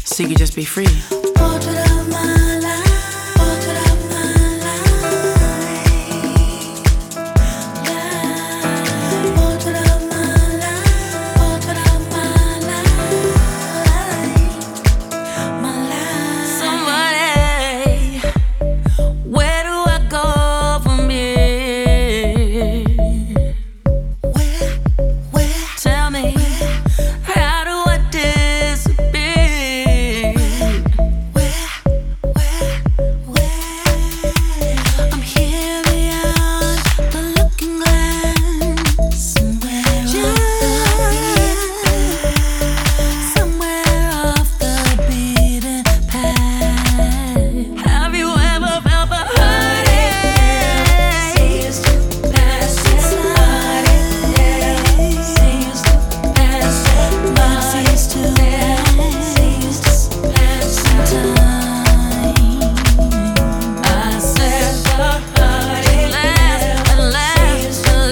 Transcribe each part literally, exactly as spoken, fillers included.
so you could just be free. Portrait of my life, portrait of my life, life. Portrait of my life, portrait of my life, my life. Somebody, where do I go from here? Where, where, Tell me, how do I disappear? where, where, where? I'm here beyond the looking glass. Somewhere somewhere off the beaten path. Have you ever felt the heartache? Seems to pass it by. Seems to pass it by. Seems to seems to pass it time. I said the heartache lasts and lasts and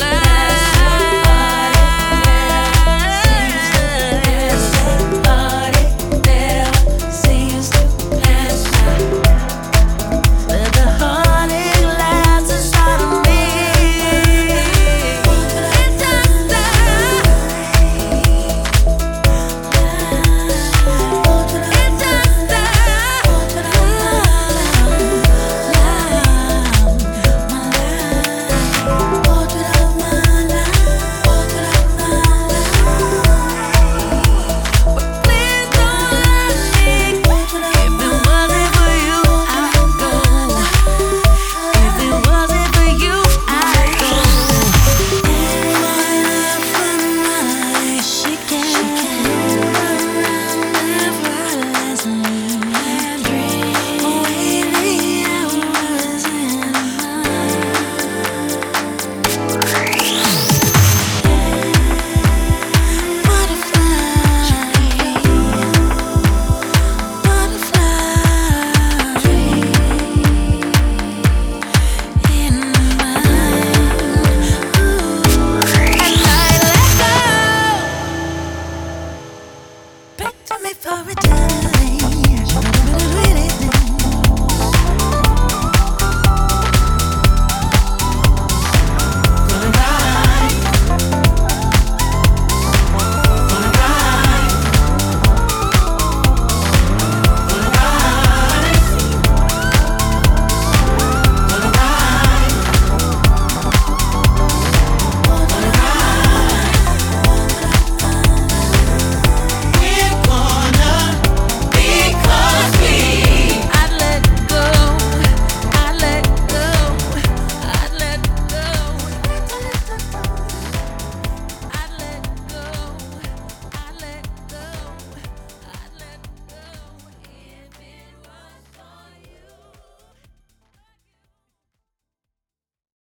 Seems to pass it. let the heartache last inside of me. It just died. It just died. Please don't let me. If it wasn't for you, I'd go. If it wasn't for you, I'd go. She came around effortlessly and dreamed away the hours in for a day.